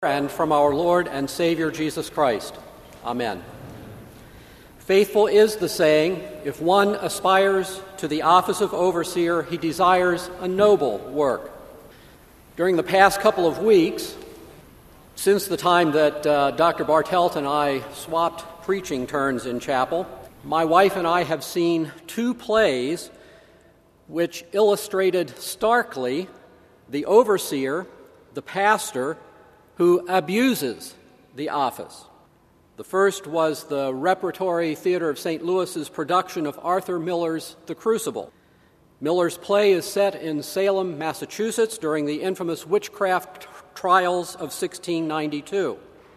And from our Lord and Savior Jesus Christ. Amen. Faithful is the saying, if one aspires to the office of overseer, he desires a noble work. During the past couple of weeks, since the time that Dr. Bartelt and I swapped preaching turns in chapel, my wife and I have seen two plays which illustrated starkly the overseer, the pastor, who abuses the office. The first was the Repertory Theater of St. Louis's production of Arthur Miller's The Crucible. Miller's play is set in Salem, Massachusetts during the infamous witchcraft trials of 1692.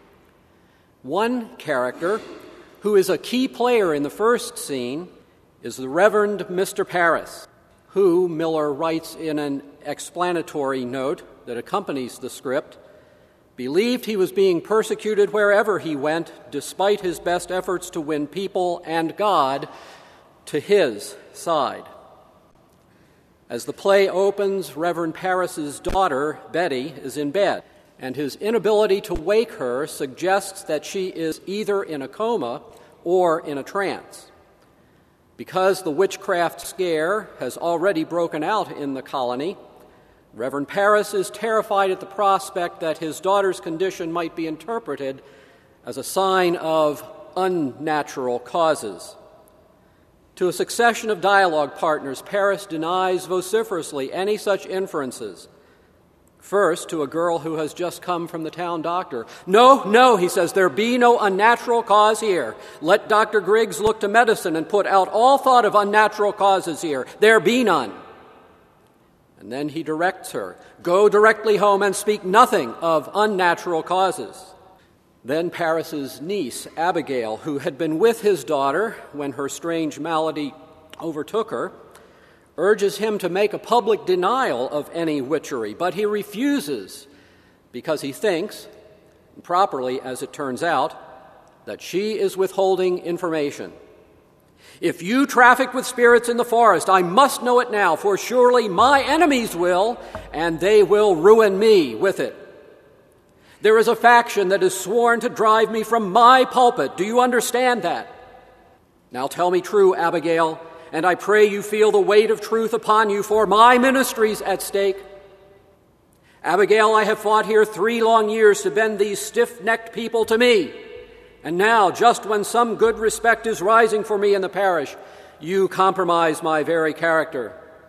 One character, who is a key player in the first scene, is the Reverend Mr. Parris, who, Miller writes in an explanatory note that accompanies the script, believed he was being persecuted wherever he went, despite his best efforts to win people and God to his side. As the play opens, Reverend Parris's daughter, Betty, is in bed, and his inability to wake her suggests that she is either in a coma or in a trance. Because the witchcraft scare has already broken out in the colony, Reverend Parris is terrified at the prospect that his daughter's condition might be interpreted as a sign of unnatural causes. To a succession of dialogue partners, Parris denies vociferously any such inferences. First, to a girl who has just come from the town doctor. No, he says, there be no unnatural cause here. Let Dr. Griggs look to medicine and put out all thought of unnatural causes here. There be none. And then he directs her, go directly home and speak nothing of unnatural causes. Then Parris's niece, Abigail, who had been with his daughter when her strange malady overtook her, urges him to make a public denial of any witchery, but he refuses because he thinks, properly as it turns out, that she is withholding information. If you traffic with spirits in the forest, I must know it now, for surely my enemies will, and they will ruin me with it. There is a faction that is sworn to drive me from my pulpit. Do you understand that? Now tell me true, Abigail, and I pray you feel the weight of truth upon you, for my ministry's at stake. Abigail, I have fought here 3 long years to bend these stiff-necked people to me. And now, just when some good respect is rising for me in the parish, you compromise my very character.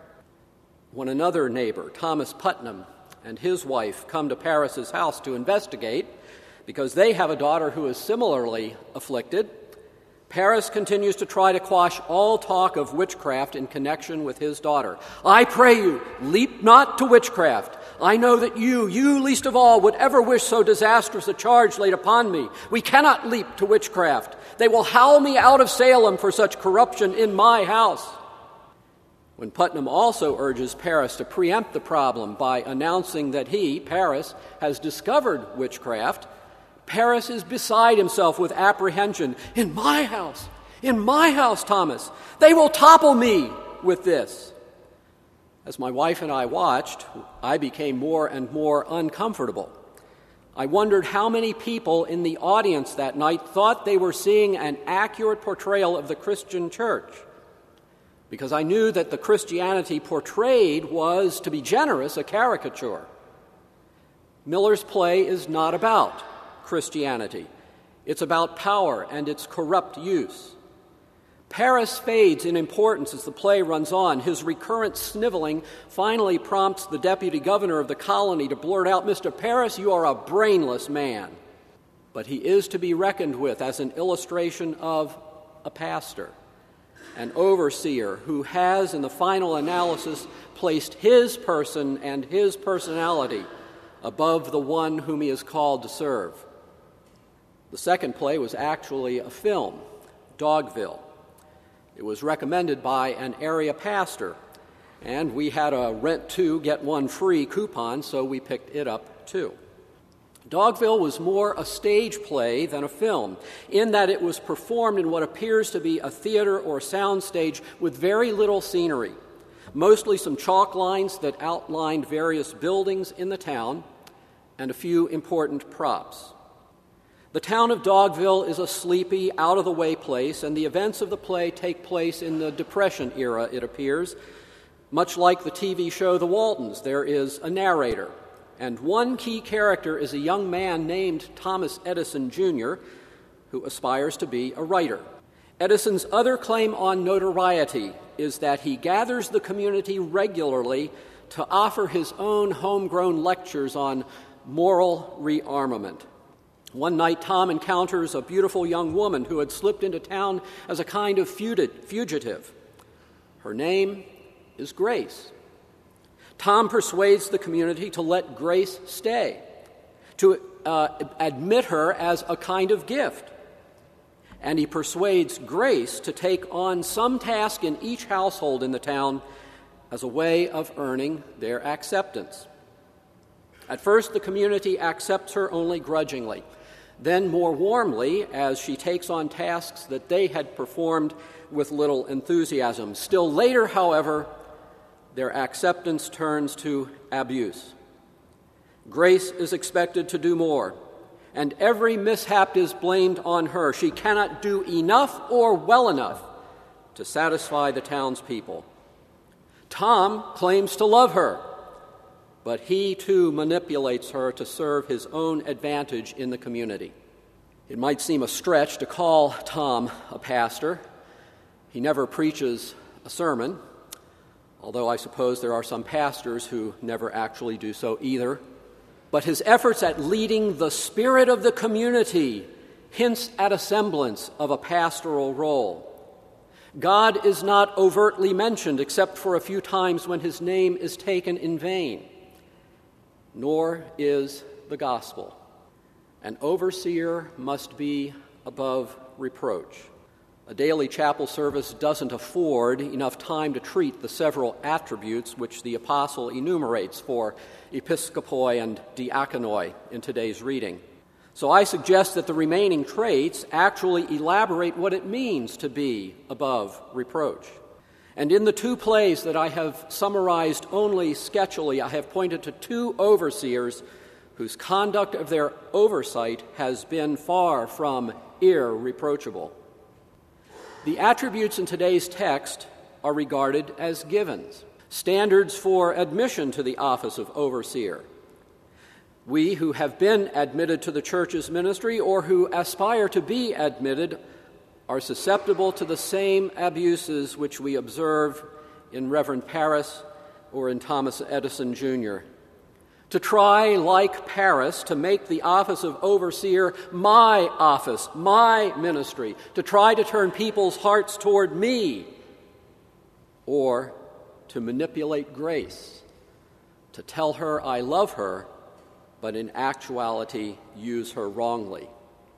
When another neighbor, Thomas Putnam, and his wife come to Parris's house to investigate, because they have a daughter who is similarly afflicted, Parris continues to try to quash all talk of witchcraft in connection with his daughter. I pray you, leap not to witchcraft. I know that you least of all, would ever wish so disastrous a charge laid upon me. We cannot leap to witchcraft. They will howl me out of Salem for such corruption in my house. When Putnam also urges Parris to preempt the problem by announcing that he, Parris, has discovered witchcraft, Parris is beside himself with apprehension. In my house, Thomas, they will topple me with this. As my wife and I watched, I became more and more uncomfortable. I wondered how many people in the audience that night thought they were seeing an accurate portrayal of the Christian church, because I knew that the Christianity portrayed was, to be generous, a caricature. Miller's play is not about Christianity. It's about power and its corrupt use. Parris fades in importance as the play runs on. His recurrent sniveling finally prompts the deputy governor of the colony to blurt out, Mr. Parris, you are a brainless man. But he is to be reckoned with as an illustration of a pastor, an overseer who has, in the final analysis, placed his person and his personality above the one whom he is called to serve. The second play was actually a film, Dogville. It was recommended by an area pastor, and we had a rent 2, get 1 free coupon, so we picked it up too. Dogville was more a stage play than a film, in that it was performed in what appears to be a theater or sound stage with very little scenery, mostly some chalk lines that outlined various buildings in the town, and a few important props. The town of Dogville is a sleepy, out-of-the-way place, and the events of the play take place in the Depression era, it appears. Much like the TV show The Waltons, there is a narrator, and one key character is a young man named Thomas Edison, Jr., who aspires to be a writer. Edison's other claim on notoriety is that he gathers the community regularly to offer his own homegrown lectures on moral rearmament. One night, Tom encounters a beautiful young woman who had slipped into town as a kind of fugitive. Her name is Grace. Tom persuades the community to let Grace stay, to admit her as a kind of gift. And he persuades Grace to take on some task in each household in the town as a way of earning their acceptance. At first, the community accepts her only grudgingly, then more warmly as she takes on tasks that they had performed with little enthusiasm. Still later, however, their acceptance turns to abuse. Grace is expected to do more, and every mishap is blamed on her. She cannot do enough or well enough to satisfy the townspeople. Tom claims to love her, but he too manipulates her to serve his own advantage in the community. It might seem a stretch to call Tom a pastor. He never preaches a sermon, although I suppose there are some pastors who never actually do so either. But his efforts at leading the spirit of the community hints at a semblance of a pastoral role. God is not overtly mentioned except for a few times when his name is taken in vain. Nor is the gospel. An overseer must be above reproach. A daily chapel service doesn't afford enough time to treat the several attributes which the apostle enumerates for episkopoi and diakonoi in today's reading. So I suggest that the remaining traits actually elaborate what it means to be above reproach. And in the two plays that I have summarized only sketchily, I have pointed to two overseers whose conduct of their oversight has been far from irreproachable. The attributes in today's text are regarded as givens, standards for admission to the office of overseer. We who have been admitted to the church's ministry or who aspire to be admitted are susceptible to the same abuses which we observe in Reverend Parris or in Thomas Edison, Jr. To try, like Parris, to make the office of overseer my office, my ministry, to try to turn people's hearts toward me, or to manipulate Grace, to tell her I love her, but in actuality use her wrongly.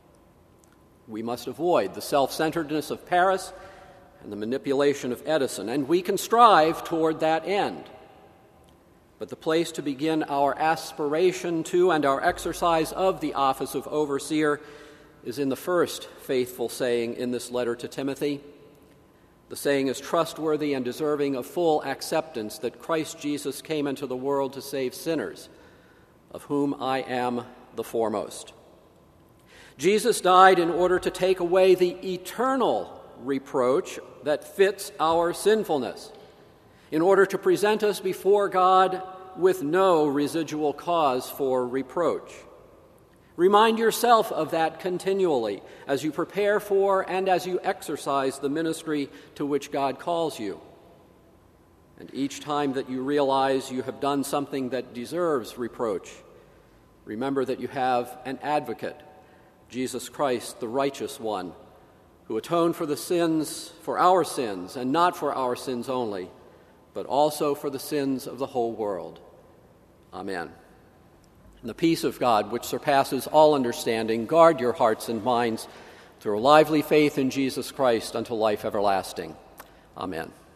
We must avoid the self-centeredness of Parris and the manipulation of Edison, and we can strive toward that end. But the place to begin our aspiration to and our exercise of the office of overseer is in the first faithful saying in this letter to Timothy. The saying is trustworthy and deserving of full acceptance that Christ Jesus came into the world to save sinners, of whom I am the foremost. Jesus died in order to take away the eternal reproach that fits our sinfulness, in order to present us before God with no residual cause for reproach. Remind yourself of that continually as you prepare for and as you exercise the ministry to which God calls you. And each time that you realize you have done something that deserves reproach, remember that you have an advocate, Jesus Christ, the righteous one, who atoned for our sins, and not for our sins only, but also for the sins of the whole world. Amen. And the peace of God, which surpasses all understanding, guard your hearts and minds through a lively faith in Jesus Christ unto life everlasting. Amen.